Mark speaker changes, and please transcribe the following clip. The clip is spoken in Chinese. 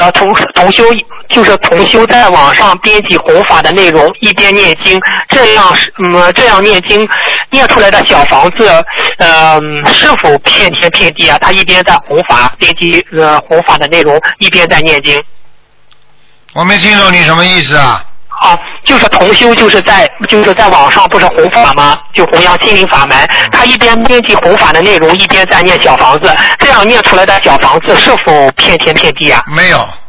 Speaker 1: 同修就是同修在网上编辑弘法的内容，一边念经，这样念经念出来的小房子，是否骗天骗地啊？他一边在弘法编辑弘法的内容，一边在念经。
Speaker 2: 我没听懂你什么意思啊？
Speaker 1: 啊，就是同修就是在网上不是弘法吗？就弘扬心灵法门，他一边编辑弘法的内容，一边在念小房子，这样念出来的小房子是否骗天骗地啊？
Speaker 2: 没有。